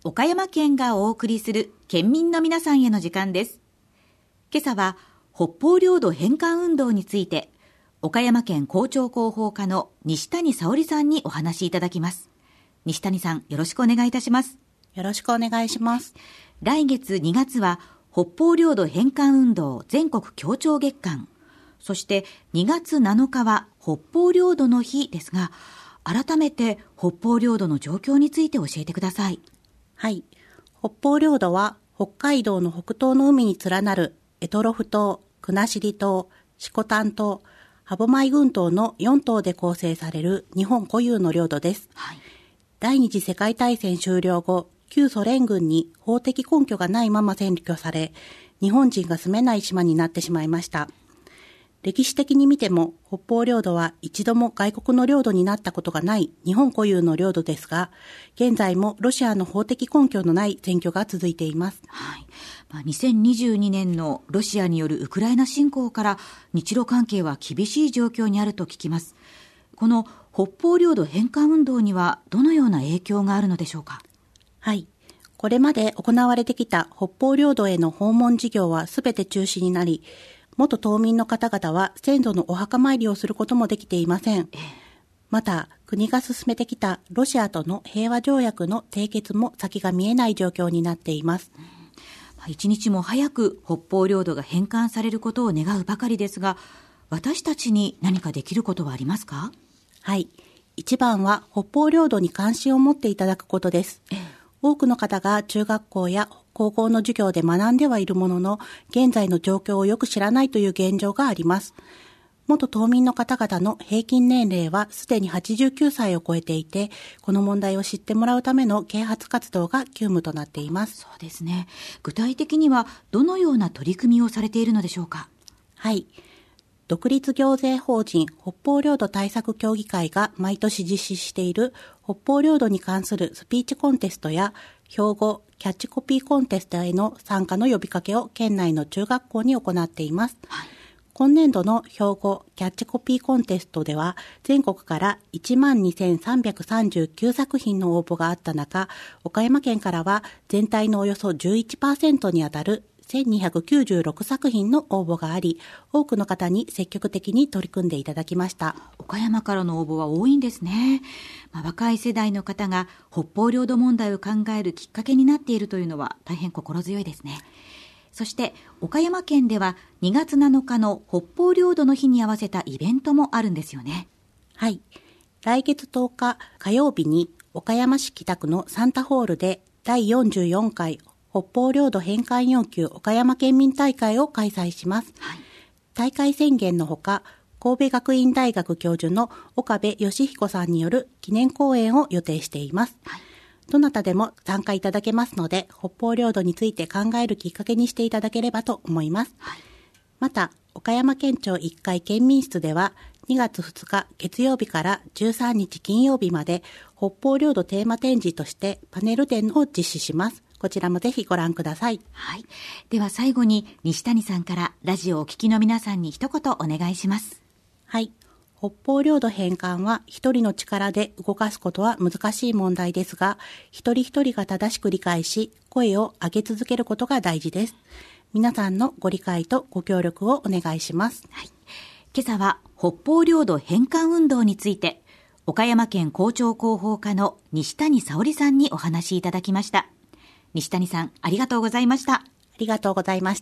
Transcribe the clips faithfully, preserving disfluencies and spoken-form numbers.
岡山県がお送りする県民の皆さんへの時間です。今朝は北方領土返還運動について岡山県公聴広報課の西谷沙織さんにお話しいただきます。西谷さん、よろしくお願いいたします。 よろしくお願いします。 来月にがつは北方領土返還運動全国協調月間、そしてにがつなのかは北方領土の日ですが、改めて北方領土の状況について教えてください。 はい。北方領土は北海道の北東の海に連なる択捉島、国後島、色丹島、歯舞群島のよん島で構成される日本固有の領土です。はい、第二次世界大戦終了後、旧ソ連軍に法的根拠がないまま占拠され、日本人が住めない島になってしまいました。歴史的に見ても北方領土は一度も外国の領土になったことがない日本固有の領土ですが、現在もロシアの法的根拠のない占拠が続いています。 はい、まあ、にせんにじゅうにねんのロシアによるウクライナ侵攻から日露関係は厳しい状況にあると聞きます。この北方領土返還運動にはどのような影響があるのでしょうか。 はい。これまで行われてきた北方領土への訪問事業はすべて中止になり、元島民の方々は先祖のお墓参りをすることもできていません。また、国が進めてきたロシアとの平和条約の締結も先が見えない状況になっています。 一日も早く北方領土が返還されることを願うばかりですが、私たちに何かできることはありますか？ はい。一番は北方領土に関心を持っていただくことです。多くの方が中学校や高校の授業で学んではいるものの、現在の状況をよく知らないという現状があります。元島民の方々の平均年齢はすでにはちじゅうきゅうさいを超えていて、この問題を知ってもらうための啓発活動が急務となっています。 そうですね。具体的にはどのような取り組みをされているのでしょうか？ はい。独立行政法人北方領土対策協議会が毎年実施している北方領土に関するスピーチコンテストや標語、キャッチコピーコンテストへの参加の呼びかけを県内の中学校に行っています。はい、今年度の標語、キャッチコピーコンテストでは全国からいちまんにせんさんびゃくさんじゅうきゅうさくひんの応募があった中、岡山県からは全体のおよそ じゅういちパーセント にあたるせんにひゃくきゅうじゅうろくさくひんの応募があり、多くの方に積極的に取り組んでいただきました。 岡山からの応募は多いんですね。まあ、若い世代の方が北方領土問題を考えるきっかけになっているというのは大変心強いですね。そして岡山県ではにがつなのかの北方領土の日に合わせたイベントもあるんですよね。 はい。来月とおか火曜日に岡山市北区のサンタホールでだいよんじゅうよんかい北方領土返還要求岡山県民大会を開催します。はい、大会宣言のほか、神戸学院大学教授の岡部義彦さんによる記念講演を予定しています。はい、どなたでも参加いただけますので、北方領土について考えるきっかけにしていただければと思います。はい、また、岡山県庁いっかい県民室では、にがつふつか月曜日からじゅうさんにち金曜日まで、北方領土テーマ展示としてパネル展を実施します。こちらもぜひご覧ください。 はい。では最後に西谷さんからラジオをお聞きの皆さんに一言お願いします。 はい。北方領土返還は一人の力で動かすことは難しい問題ですが、一人一人が正しく理解し、声を上げ続けることが大事です。皆さんのご理解とご協力をお願いします。 はい。今朝は北方領土返還運動について、岡山県公聴広報課の西谷沙織さんにお話しいただきました。西谷さん、ありがとうございました。ありがとうございました。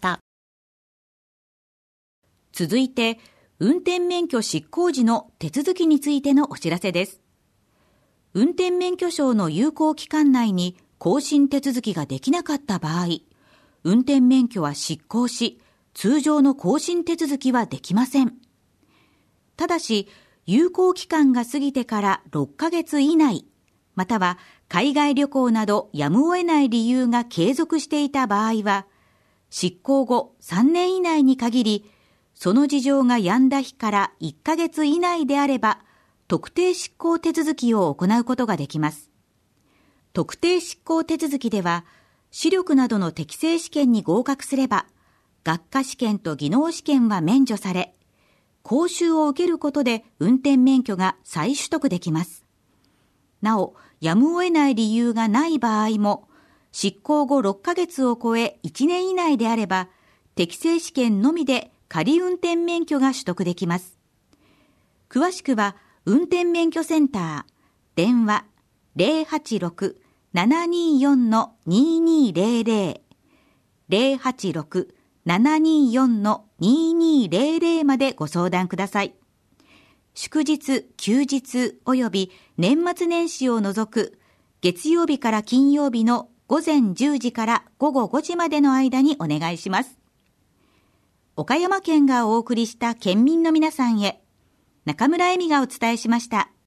続いて、運転免許失効時の手続きについてのお知らせです。運転免許証の有効期間内に更新手続きができなかった場合、運転免許は失効し、通常の更新手続きはできません。ただし、有効期間が過ぎてからろっかげつ以内、または海外旅行などやむを得ない理由が継続していた場合は、失効後さんねん以内に限り、その事情が止んだ日からいっかげつ以内であれば、特定失効手続きを行うことができます。特定失効手続きでは、視力などの適正試験に合格すれば、学科試験と技能試験は免除され、講習を受けることで運転免許が再取得できます。なお、やむを得ない理由がない場合も、 執行後ろっかげつを超えいちねん以内であれば、適正試験のみで仮運転免許が取得できます。詳しくは、運転免許センター、電話 ゼロはちろく ななにーよん にーにーゼロゼロ、ゼロはちろく ななにーよん にーにーゼロゼロまでご相談ください。祝日、休日及び年末年始を除く月曜日から金曜日の午前じゅうじから午後ごじまでの間にお願いします。岡山県がお送りした県民の皆さんへ、中村恵美がお伝えしました。